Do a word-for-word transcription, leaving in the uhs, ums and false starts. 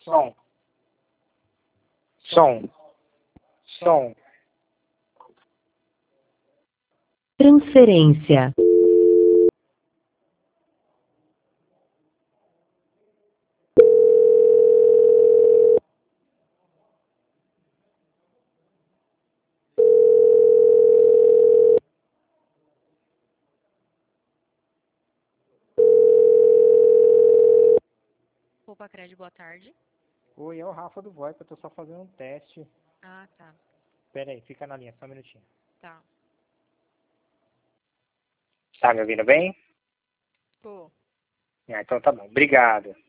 Som. Som. Som. Transferência. Opa, Cred, boa tarde. Oi, é o Rafa do VoIP, eu tô só fazendo um teste. Ah, tá. Pera aí, fica na linha, só um minutinho. Tá. Tá me ouvindo bem? Pô. Ah, então tá bom, obrigado.